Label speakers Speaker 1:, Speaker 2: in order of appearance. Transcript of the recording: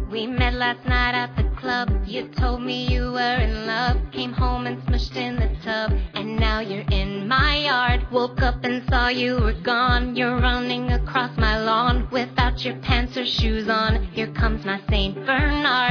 Speaker 1: We met last night at the club. You told me you were in love. Came home and smushed in the tub. And now you're in my yard. Woke up and saw you were gone. You're running across my lawn without your pants or shoes on. Here comes my Saint Bernard.